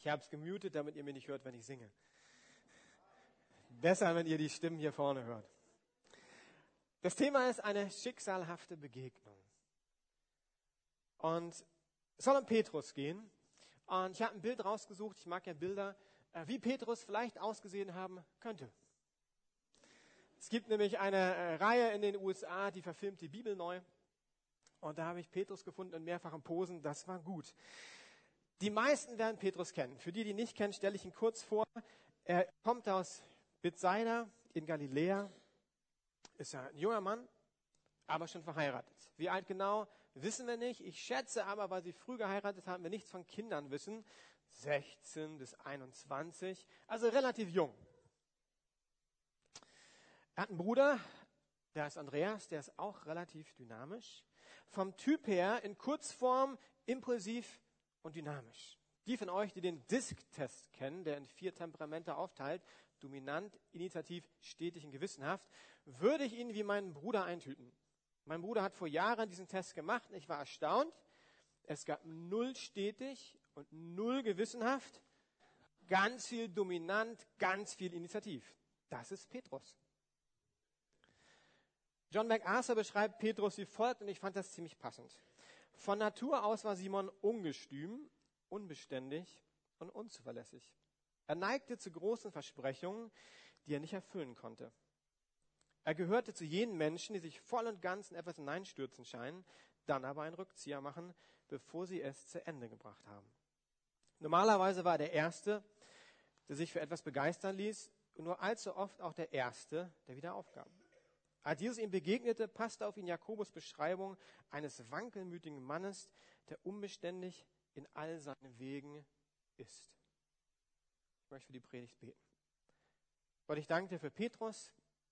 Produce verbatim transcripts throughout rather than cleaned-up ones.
Ich habe es gemutet, damit ihr mich nicht hört, wenn ich singe. Besser, wenn ihr die Stimmen hier vorne hört. Das Thema ist eine schicksalhafte Begegnung. Und es soll um Petrus gehen. Und ich habe ein Bild rausgesucht, ich mag ja Bilder, wie Petrus vielleicht ausgesehen haben könnte. Es gibt nämlich eine Reihe in den U S A, die verfilmt die Bibel neu. Und da habe ich Petrus gefunden in mehrfachen Posen, das war gut. Die meisten werden Petrus kennen. Für die, die ihn nicht kennen, stelle ich ihn kurz vor. Er kommt aus Bethsaida in Galiläa, ist ein junger Mann, aber schon verheiratet. Wie alt genau, wissen wir nicht. Ich schätze aber, weil sie früh geheiratet haben, wir nichts von Kindern wissen. sechzehn bis einundzwanzig, also relativ jung. Er hat einen Bruder, der ist Andreas, der ist auch relativ dynamisch. Vom Typ her in Kurzform impulsiv und dynamisch. Die von euch, die den Disk-Test kennen, der in vier Temperamente aufteilt, dominant, initiativ, stetig und gewissenhaft, würde ich ihn wie meinen Bruder eintüten. Mein Bruder hat vor Jahren diesen Test gemacht und ich war erstaunt. Es gab null stetig und null gewissenhaft, ganz viel dominant, ganz viel initiativ. Das ist Petrus. John MacArthur beschreibt Petrus wie folgt und ich fand das ziemlich passend. Von Natur aus war Simon ungestüm, unbeständig und unzuverlässig. Er neigte zu großen Versprechungen, die er nicht erfüllen konnte. Er gehörte zu jenen Menschen, die sich voll und ganz in etwas hineinstürzen scheinen, dann aber einen Rückzieher machen, bevor sie es zu Ende gebracht haben. Normalerweise war er der Erste, der sich für etwas begeistern ließ, und nur allzu oft auch der Erste, der wieder aufgab. Als Jesus ihm begegnete, passte auf ihn Jakobus Beschreibung eines wankelmütigen Mannes, der unbeständig in all seinen Wegen ist. Ich möchte für die Predigt beten. Gott, ich danke dir für Petrus.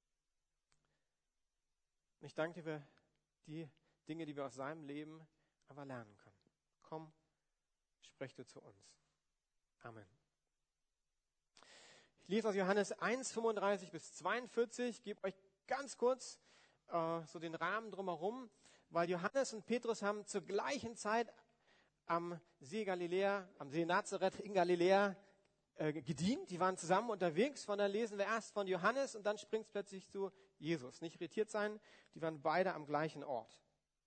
Und ich danke dir für die Dinge, die wir aus seinem Leben aber lernen können. Komm, sprech du zu uns. Amen. Ich lese aus Johannes eins, fünfunddreißig bis zweiundvierzig. Ich gebe euch ganz kurz äh, so den Rahmen drumherum, weil Johannes und Petrus haben zur gleichen Zeit am See Galiläa, am See Nazareth in Galiläa äh, gedient. Die waren zusammen unterwegs. Von da lesen wir erst von Johannes und dann springt es plötzlich zu Jesus. Nicht irritiert sein, die waren beide am gleichen Ort.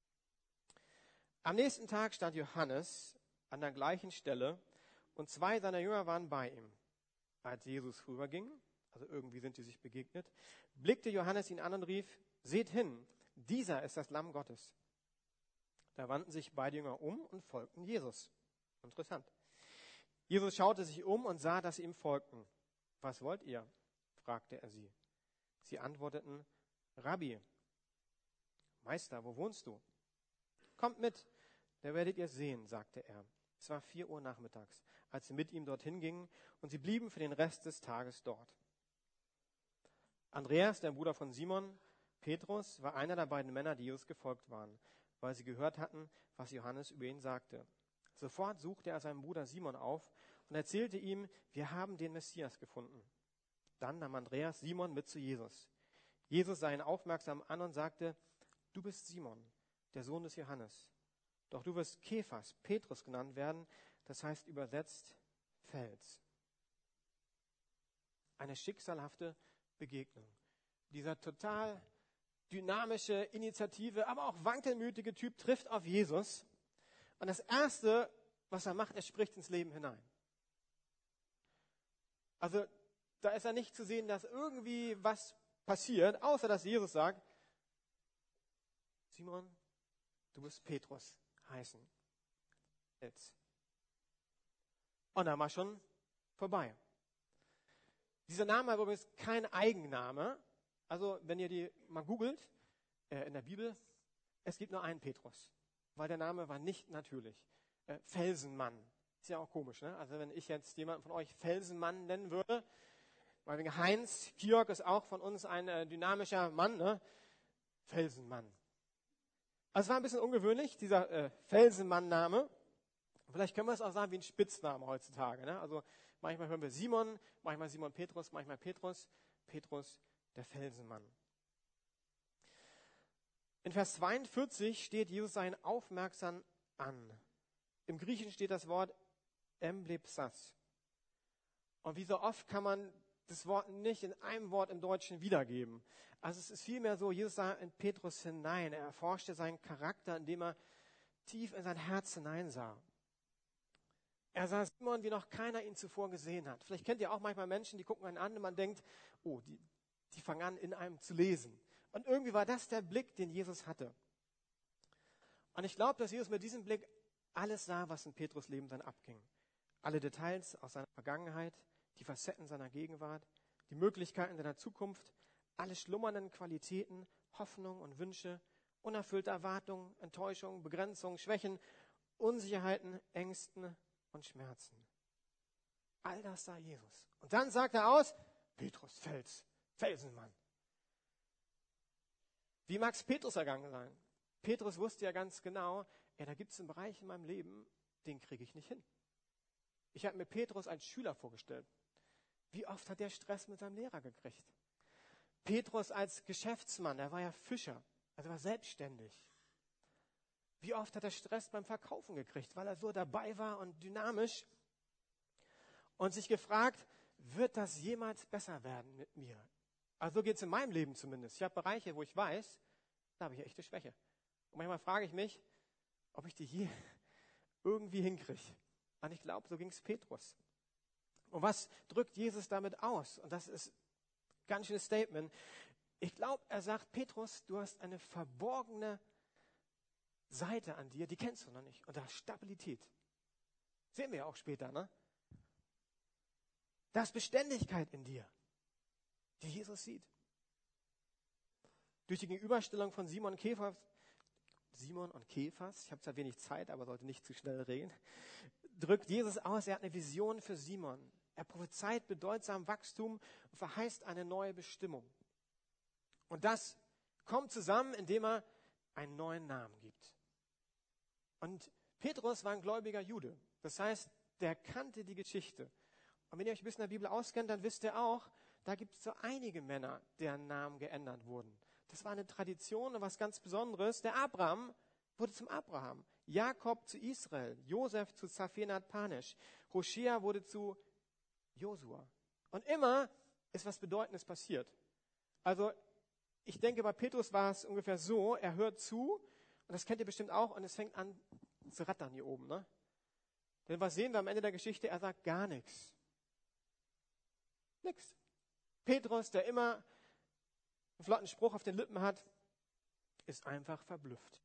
Am nächsten Tag stand Johannes an der gleichen Stelle und zwei seiner Jünger waren bei ihm. Als Jesus vorüberging, also irgendwie sind sie sich begegnet, blickte Johannes ihn an und rief, seht hin, dieser ist das Lamm Gottes. Da wandten sich beide Jünger um und folgten Jesus. Interessant. Jesus schaute sich um und sah, dass sie ihm folgten. Was wollt ihr? Fragte er sie. Sie antworteten, Rabbi, Meister, wo wohnst du? Kommt mit, da werdet ihr sehen, sagte er. Es war vier Uhr nachmittags, als sie mit ihm dorthin gingen und sie blieben für den Rest des Tages dort. Andreas, der Bruder von Simon, Petrus, war einer der beiden Männer, die Jesus gefolgt waren, weil sie gehört hatten, was Johannes über ihn sagte. Sofort suchte er seinen Bruder Simon auf und erzählte ihm, wir haben den Messias gefunden. Dann nahm Andreas Simon mit zu Jesus. Jesus sah ihn aufmerksam an und sagte, du bist Simon, der Sohn des Johannes. Doch du wirst Kephas, Petrus genannt werden, das heißt übersetzt Fels. Eine schicksalhafte Begegnung. Dieser total dynamische, initiative, aber auch wankelmütige Typ trifft auf Jesus. Und das Erste, was er macht, er spricht ins Leben hinein. Also da ist er nicht zu sehen, dass irgendwie was passiert, außer dass Jesus sagt, Simon, du bist Petrus heißen. Jetzt. Und dann war schon vorbei. Dieser Name war übrigens kein Eigenname. Also wenn ihr die mal googelt, äh, in der Bibel, es gibt nur einen Petrus, weil der Name war nicht natürlich. Äh, Felsenmann, ist ja auch komisch, ne? Also wenn ich jetzt jemanden von euch Felsenmann nennen würde, weil wegen Heinz, Georg ist auch von uns ein äh, dynamischer Mann, ne? Felsenmann. Also es war ein bisschen ungewöhnlich, dieser äh, Felsenmann-Name. Vielleicht können wir es auch sagen wie ein Spitzname heutzutage, ne? Also manchmal hören wir Simon, manchmal Simon Petrus, manchmal Petrus, Petrus der Felsenmann. In Vers zweiundvierzig steht, Jesus sah ihn aufmerksam an. Im Griechischen steht das Wort emblepsas. Und wie so oft kann man das Wort nicht in einem Wort im Deutschen wiedergeben. Also es ist vielmehr so, Jesus sah in Petrus hinein. Er erforschte seinen Charakter, indem er tief in sein Herz hineinsah. Er sah Simon, wie noch keiner ihn zuvor gesehen hat. Vielleicht kennt ihr auch manchmal Menschen, die gucken einen an und man denkt, oh, die, die fangen an, in einem zu lesen. Und irgendwie war das der Blick, den Jesus hatte. Und ich glaube, dass Jesus mit diesem Blick alles sah, was in Petrus Leben dann abging. Alle Details aus seiner Vergangenheit, die Facetten seiner Gegenwart, die Möglichkeiten seiner Zukunft, alle schlummernden Qualitäten, Hoffnung und Wünsche, unerfüllte Erwartungen, Enttäuschungen, Begrenzungen, Schwächen, Unsicherheiten, Ängsten und Schmerzen. All das sah Jesus. Und dann sagt er aus, Petrus, Fels, Felsenmann. Wie mag es Petrus ergangen sein? Petrus wusste ja ganz genau, ja, da gibt es einen Bereich in meinem Leben, den kriege ich nicht hin. Ich habe mir Petrus als Schüler vorgestellt. Wie oft hat er Stress mit seinem Lehrer gekriegt? Petrus als Geschäftsmann, er war ja Fischer, also war selbstständig. Wie oft hat er Stress beim Verkaufen gekriegt, weil er so dabei war und dynamisch und sich gefragt, wird das jemals besser werden mit mir? Also so geht es in meinem Leben zumindest. Ich habe Bereiche, wo ich weiß, da habe ich echte Schwäche. Und manchmal frage ich mich, ob ich die hier irgendwie hinkriege. Und ich glaube, so ging es Petrus. Und was drückt Jesus damit aus? Und das ist ein ganz schönes Statement. Ich glaube, er sagt, Petrus, du hast eine verborgene Seite an dir, die kennst du noch nicht. Und da ist Stabilität. Sehen wir ja auch später, ne? Da ist Beständigkeit in dir, die Jesus sieht. Durch die Gegenüberstellung von Simon Kephas, Simon und Kephas, ich habe zwar wenig Zeit, aber sollte nicht zu schnell reden, drückt Jesus aus, er hat eine Vision für Simon. Er prophezeit bedeutsamen Wachstum und verheißt eine neue Bestimmung. Und das kommt zusammen, indem er einen neuen Namen gibt. Und Petrus war ein gläubiger Jude. Das heißt, der kannte die Geschichte. Und wenn ihr euch ein bisschen in der Bibel auskennt, dann wisst ihr auch, da gibt es so einige Männer, deren Namen geändert wurden. Das war eine Tradition und was ganz Besonderes. Der Abraham wurde zum Abraham, Jakob zu Israel, Josef zu Zaphenat Panesh, Hoshea wurde zu Josua. Und immer ist was Bedeutendes passiert. Also ich denke, bei Petrus war es ungefähr so, er hört zu, und das kennt ihr bestimmt auch, und es fängt an zu rattern hier oben. Ne? Denn was sehen wir am Ende der Geschichte? Er sagt gar nichts. Nix. Petrus, der immer einen flotten Spruch auf den Lippen hat, ist einfach verblüfft.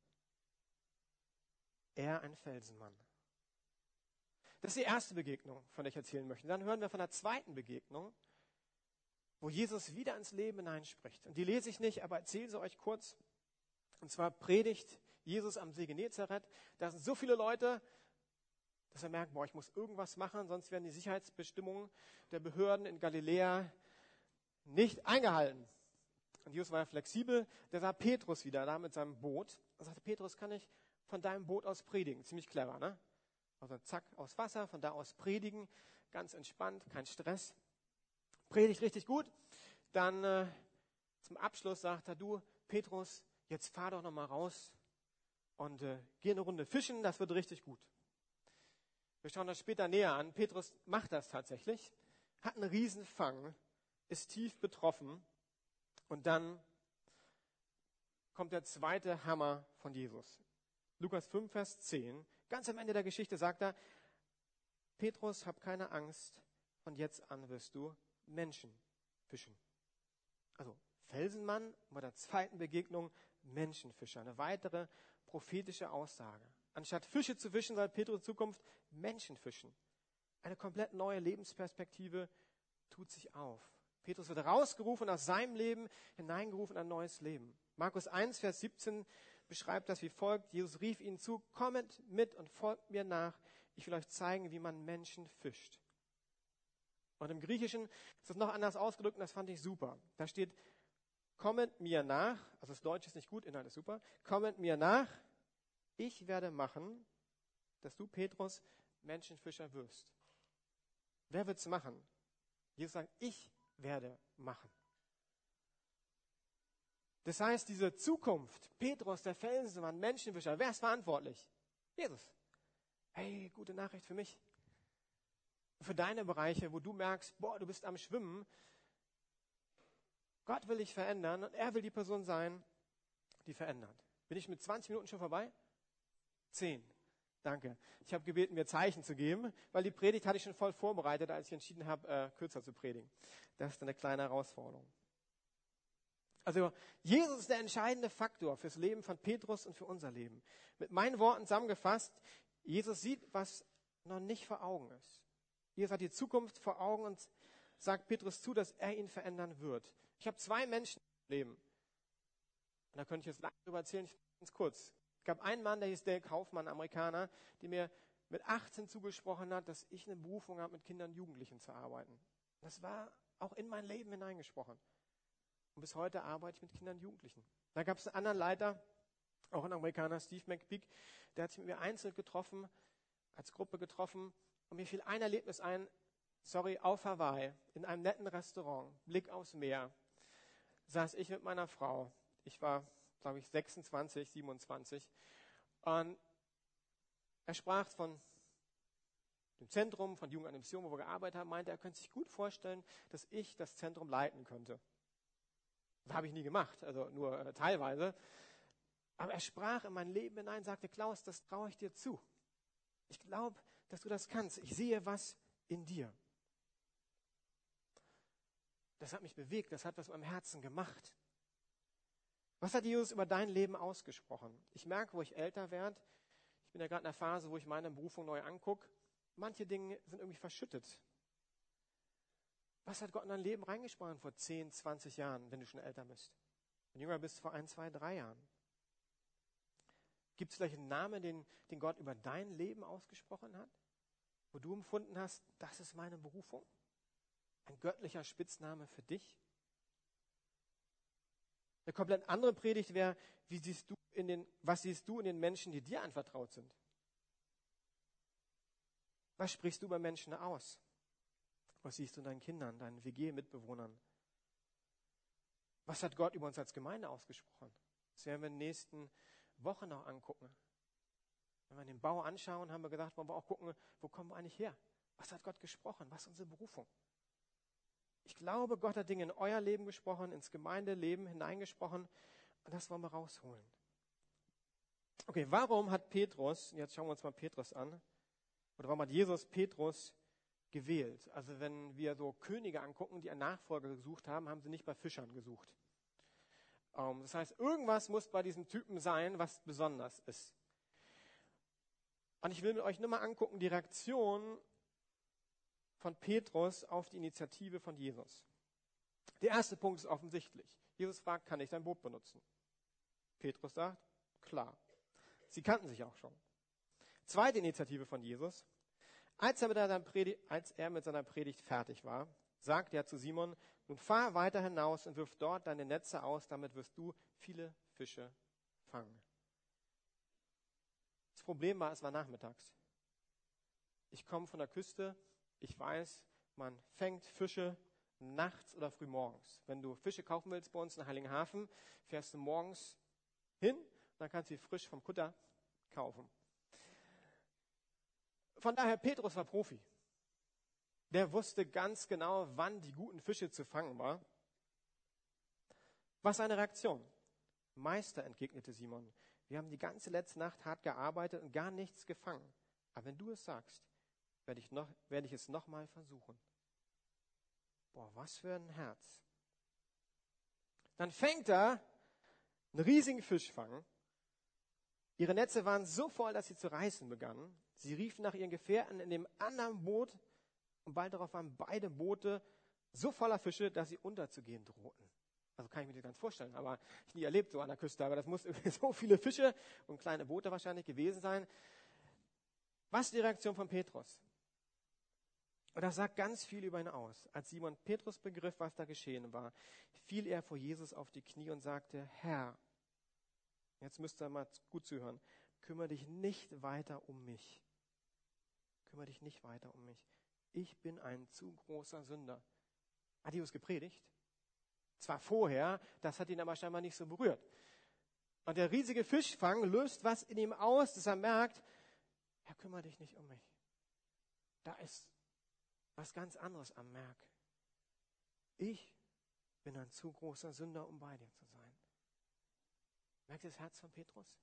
Er ein Felsenmann. Das ist die erste Begegnung, von der ich erzählen möchte. Dann hören wir von der zweiten Begegnung, wo Jesus wieder ins Leben hineinspricht. Und die lese ich nicht, aber erzähle sie euch kurz. Und zwar predigt Jesus am See Genezareth. Da sind so viele Leute, dass er merkt, boah, ich muss irgendwas machen, sonst werden die Sicherheitsbestimmungen der Behörden in Galiläa nicht eingehalten. Und Jesus war ja flexibel. Der sah Petrus wieder da mit seinem Boot. Er sagte, Petrus, kann ich von deinem Boot aus predigen? Ziemlich clever, ne? Also zack, aus Wasser, von da aus predigen. Ganz entspannt, kein Stress. Predigt richtig gut. Dann äh, zum Abschluss sagt er, du, Petrus, jetzt fahr doch noch mal raus und äh, geh eine Runde fischen, das wird richtig gut. Wir schauen das später näher an. Petrus macht das tatsächlich, hat einen Riesenfang, ist tief betroffen und dann kommt der zweite Hammer von Jesus. Lukas fünf, Vers zehn. Ganz am Ende der Geschichte sagt er, Petrus, hab keine Angst, von jetzt an wirst du Menschen fischen. Also Felsenmann, bei der zweiten Begegnung Menschenfischer. Eine weitere prophetische Aussage. Anstatt Fische zu fischen, soll Petrus in Zukunft Menschen fischen. Eine komplett neue Lebensperspektive tut sich auf. Petrus wird rausgerufen aus seinem Leben, hineingerufen in ein neues Leben. Markus eins, Vers siebzehn beschreibt das wie folgt. Jesus rief ihnen zu, kommet mit und folgt mir nach. Ich will euch zeigen, wie man Menschen fischt. Und im Griechischen ist das noch anders ausgedrückt und das fand ich super. Da steht, kommet mir nach, also das Deutsche ist nicht gut, Inhalt ist super, kommet mir nach, ich werde machen, dass du, Petrus, Menschenfischer wirst. Wer wird's machen? Jesus sagt, ich werde machen. Das heißt, diese Zukunft, Petrus, der Felsenmann, Menschenfischer, wer ist verantwortlich? Jesus. Hey, gute Nachricht für mich. Für deine Bereiche, wo du merkst, boah, du bist am Schwimmen. Gott will dich verändern und er will die Person sein, die verändert. Bin ich mit zwanzig Minuten schon vorbei? Zehn. Danke. Ich habe gebeten, mir Zeichen zu geben, weil die Predigt hatte ich schon voll vorbereitet, als ich entschieden habe, äh, kürzer zu predigen. Das ist eine kleine Herausforderung. Also Jesus ist der entscheidende Faktor fürs Leben von Petrus und für unser Leben. Mit meinen Worten zusammengefasst, Jesus sieht, was noch nicht vor Augen ist. Jesus hat die Zukunft vor Augen und sagt Petrus zu, dass er ihn verändern wird. Ich habe zwei Menschen im Leben. Und da könnte ich jetzt lange drüber erzählen, ich ganz kurz. Es gab einen Mann, der hieß Dale Kaufmann, Amerikaner, der mir mit achtzehn zugesprochen hat, dass ich eine Berufung habe, mit Kindern und Jugendlichen zu arbeiten. Das war auch in mein Leben hineingesprochen. Und bis heute arbeite ich mit Kindern und Jugendlichen. Da gab es einen anderen Leiter, auch ein Amerikaner, Steve McPeak, der hat sich mit mir einzeln getroffen, als Gruppe getroffen. Und mir fiel ein Erlebnis ein, sorry, auf Hawaii, in einem netten Restaurant, Blick aufs Meer, saß ich mit meiner Frau. Ich war, glaube ich, sechsundzwanzig, siebenundzwanzig. Und er sprach von dem Zentrum, von Jugend an der Mission, wo wir gearbeitet haben, meinte, er könnte sich gut vorstellen, dass ich das Zentrum leiten könnte. Das habe ich nie gemacht, also nur äh, teilweise. Aber er sprach in mein Leben hinein, sagte, Klaus, das traue ich dir zu. Ich glaube, dass du das kannst. Ich sehe was in dir. Das hat mich bewegt, das hat was mit meinem Herzen gemacht. Was hat Jesus über dein Leben ausgesprochen? Ich merke, wo ich älter werde. Ich bin ja gerade in einer Phase, wo ich meine Berufung neu angucke. Manche Dinge sind irgendwie verschüttet. Was hat Gott in dein Leben reingesprochen vor zehn, zwanzig Jahren, wenn du schon älter bist? Wenn du jünger bist, vor ein, zwei, drei Jahren. Gibt es vielleicht einen Namen, den, den Gott über dein Leben ausgesprochen hat? Wo du empfunden hast, das ist meine Berufung? Ein göttlicher Spitzname für dich? Eine komplett andere Predigt wäre, wie siehst du in den, was siehst du in den Menschen, die dir anvertraut sind? Was sprichst du bei Menschen aus? Was siehst du in deinen Kindern, deinen W G-Mitbewohnern? Was hat Gott über uns als Gemeinde ausgesprochen? Das werden wir in den nächsten Wochen noch angucken. Wenn wir den Bau anschauen, haben wir gedacht, wollen wir auch gucken, wo kommen wir eigentlich her? Was hat Gott gesprochen? Was ist unsere Berufung? Ich glaube, Gott hat Dinge in euer Leben gesprochen, ins Gemeindeleben hineingesprochen und das wollen wir rausholen. Okay, warum hat Petrus, jetzt schauen wir uns mal Petrus an, oder warum hat Jesus Petrus gewählt? Also wenn wir so Könige angucken, die einen Nachfolger gesucht haben, haben sie nicht bei Fischern gesucht. Um, das heißt, irgendwas muss bei diesem Typen sein, was besonders ist. Und ich will mit euch nur mal angucken, die Reaktion von Petrus auf die Initiative von Jesus. Der erste Punkt ist offensichtlich. Jesus fragt, kann ich dein Boot benutzen? Petrus sagt, klar. Sie kannten sich auch schon. Zweite Initiative von Jesus. Als er mit seiner Predigt, als er mit seiner Predigt fertig war, sagt er zu Simon, nun fahr weiter hinaus und wirf dort deine Netze aus, damit wirst du viele Fische fangen. Das Problem war, es war nachmittags. Ich komme von der Küste, ich weiß, man fängt Fische nachts oder früh morgens. Wenn du Fische kaufen willst bei uns in Heiligenhafen, fährst du morgens hin, dann kannst du sie frisch vom Kutter kaufen. Von daher, Petrus war Profi. Der wusste ganz genau, wann die guten Fische zu fangen war. Was seine Reaktion? Meister, entgegnete Simon, wir haben die ganze letzte Nacht hart gearbeitet und gar nichts gefangen. Aber wenn du es sagst, werde ich, noch, werde ich es nochmal versuchen. Boah, was für ein Herz. Dann fängt er einen riesigen Fisch fangen. Ihre Netze waren so voll, dass sie zu reißen begannen. Sie riefen nach ihren Gefährten in dem anderen Boot und bald darauf waren beide Boote so voller Fische, dass sie unterzugehen drohten. Also kann ich mir das ganz vorstellen, aber ich nie erlebt so an der Küste, aber das muss so viele Fische und kleine Boote wahrscheinlich gewesen sein. Was ist die Reaktion von Petrus? Und das sagt ganz viel über ihn aus. Als Simon Petrus begriff, was da geschehen war, fiel er vor Jesus auf die Knie und sagte, Herr, jetzt müsst ihr mal gut zuhören, kümmere dich nicht weiter um mich. Kümmere dich nicht weiter um mich. Ich bin ein zu großer Sünder. Hat Jesus gepredigt? Zwar vorher, das hat ihn aber scheinbar nicht so berührt. Und der riesige Fischfang löst was in ihm aus, dass er merkt, Herr, kümmere dich nicht um mich. Da ist was ganz anderes am Merk. Ich bin ein zu großer Sünder, um bei dir zu sein. Merkt ihr das Herz von Petrus?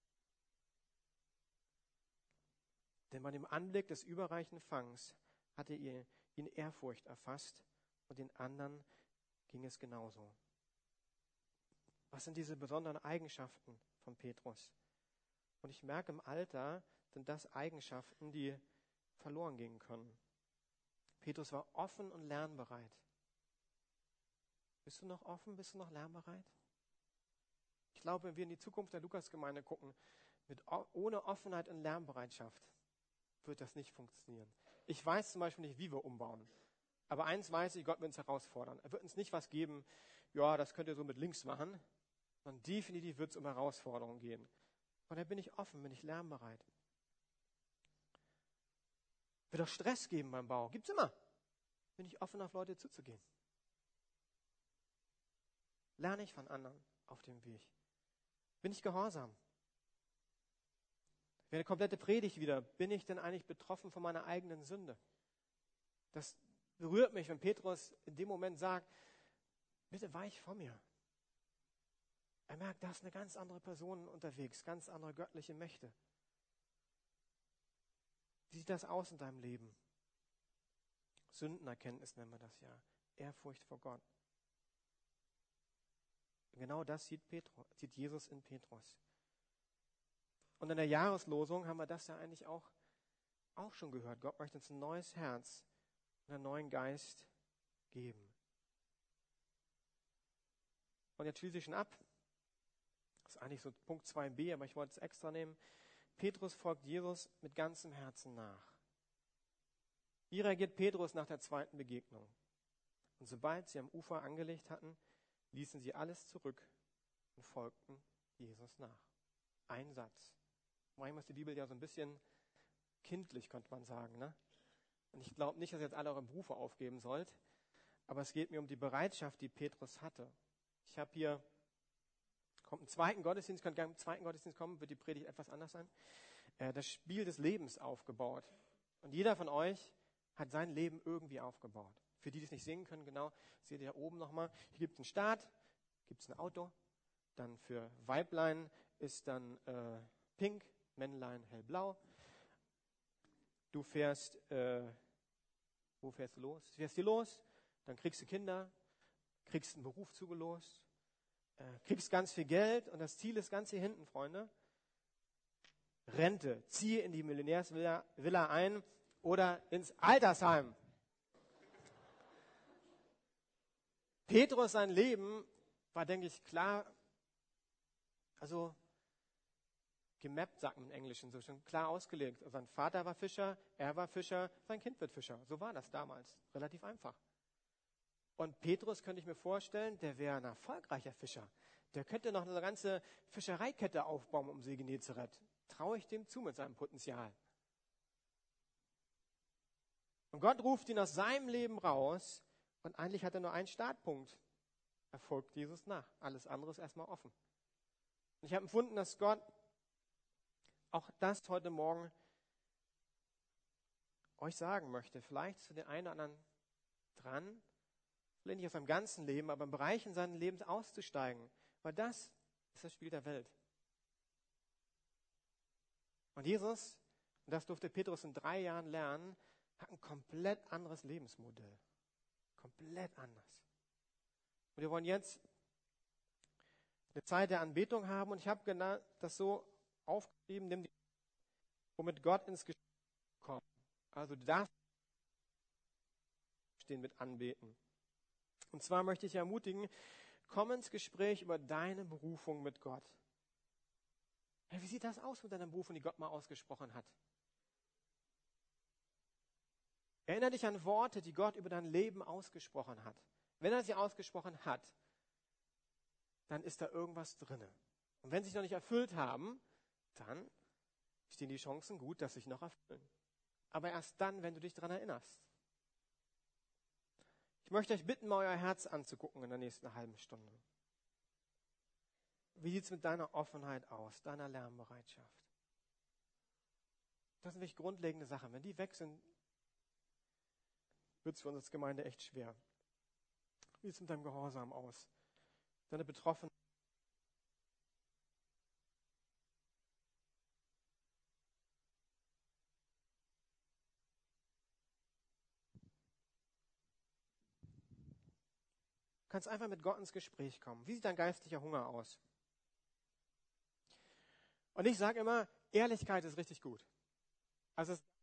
Denn bei dem Anblick des überreichen Fangs hatte ihn Ehrfurcht erfasst und den anderen ging es genauso. Was sind diese besonderen Eigenschaften von Petrus? Und ich merke, im Alter sind das Eigenschaften, die verloren gehen können. Petrus war offen und lernbereit. Bist du noch offen? Bist du noch lernbereit? Ich glaube, wenn wir in die Zukunft der Lukasgemeinde gucken, mit, ohne Offenheit und Lernbereitschaft wird das nicht funktionieren. Ich weiß zum Beispiel nicht, wie wir umbauen. Aber eins weiß ich, Gott wird uns herausfordern. Er wird uns nicht was geben, ja, das könnt ihr so mit links machen, sondern definitiv wird es um Herausforderungen gehen. Und da bin ich offen, bin ich lernbereit. Wird auch Stress geben beim Bau. Gibt's immer. Bin ich offen, auf Leute zuzugehen. Lerne ich von anderen auf dem Weg. Bin ich gehorsam? Wäre eine komplette Predigt wieder. Bin ich denn eigentlich betroffen von meiner eigenen Sünde? Das berührt mich, wenn Petrus in dem Moment sagt, bitte weich von mir. Er merkt, da ist eine ganz andere Person unterwegs, ganz andere göttliche Mächte. Wie sieht das aus in deinem Leben? Sündenerkenntnis nennen wir das ja. Ehrfurcht vor Gott. Genau das sieht, Petrus, sieht Jesus in Petrus. Und in der Jahreslosung haben wir das ja eigentlich auch, auch schon gehört. Gott möchte uns ein neues Herz und einen neuen Geist geben. Und jetzt schließe ich schon ab. Das ist eigentlich so Punkt zwei b, aber ich wollte es extra nehmen. Petrus folgt Jesus mit ganzem Herzen nach. Wie reagiert Petrus nach der zweiten Begegnung? Und sobald sie am Ufer angelegt hatten, ließen sie alles zurück und folgten Jesus nach. Ein Satz. Manchmal ist die Bibel ja so ein bisschen kindlich, könnte man sagen. Ne? Und ich glaube nicht, dass ihr jetzt alle eure Berufe aufgeben sollt, aber es geht mir um die Bereitschaft, die Petrus hatte. Ich habe hier, kommt ein zweiten Gottesdienst, könnt gerne im zweiten Gottesdienst kommen, wird die Predigt etwas anders sein. Äh, das Spiel des Lebens aufgebaut. Und jeder von euch hat sein Leben irgendwie aufgebaut. Für die, die es nicht sehen können, genau, seht ihr da oben nochmal. Hier gibt es einen Start, gibt es ein Auto. Dann für Weiblein ist dann äh, pink, Männlein hellblau. Du fährst, äh, wo fährst du los? Du fährst hier los, dann kriegst du Kinder, kriegst einen Beruf zugelost, äh, kriegst ganz viel Geld und das Ziel ist ganz hier hinten, Freunde. Rente, ziehe in die Millionärsvilla Villa ein oder ins Altersheim. Petrus, sein Leben war, denke ich, klar, also gemappt, sagt man im Englischen, so schon klar ausgelegt. Sein Vater war Fischer, er war Fischer, sein Kind wird Fischer. So war das damals, relativ einfach. Und Petrus könnte ich mir vorstellen, der wäre ein erfolgreicher Fischer. Der könnte noch eine ganze Fischereikette aufbauen um See Genezareth. Traue ich dem zu mit seinem Potenzial. Und Gott ruft ihn aus seinem Leben raus und eigentlich hat er nur einen Startpunkt. Er folgt Jesus nach. Alles andere ist erstmal offen. Und ich habe empfunden, dass Gott auch das heute Morgen euch sagen möchte. Vielleicht zu den einen oder anderen dran, vielleicht nicht aus seinem ganzen Leben, aber in Bereichen seines Lebens auszusteigen. Weil das ist das Spiel der Welt. Und Jesus, und das durfte Petrus in drei Jahren lernen, hat ein komplett anderes Lebensmodell. Komplett anders. Und wir wollen jetzt eine Zeit der Anbetung haben und ich habe das so aufgeschrieben, nimm die, womit Gott ins Gespräch kommt. Also du darfst stehen mit anbeten. Und zwar möchte ich ermutigen, komm ins Gespräch über deine Berufung mit Gott. Hey, wie sieht das aus mit deiner Berufung, die Gott mal ausgesprochen hat? Erinnere dich an Worte, die Gott über dein Leben ausgesprochen hat. Wenn er sie ausgesprochen hat, dann ist da irgendwas drin. Und wenn sie sich noch nicht erfüllt haben, dann stehen die Chancen gut, dass sie sich noch erfüllen. Aber erst dann, wenn du dich daran erinnerst. Ich möchte euch bitten, mal euer Herz anzugucken in der nächsten halben Stunde. Wie sieht es mit deiner Offenheit aus, deiner Lernbereitschaft? Das sind wirklich grundlegende Sachen. Wenn die weg sind, wird es für uns als Gemeinde echt schwer. Wie sieht es mit deinem Gehorsam aus? Deine Betroffenen. Du kannst einfach mit Gott ins Gespräch kommen. Wie sieht dein geistlicher Hunger aus? Und ich sage immer, Ehrlichkeit ist richtig gut. Also es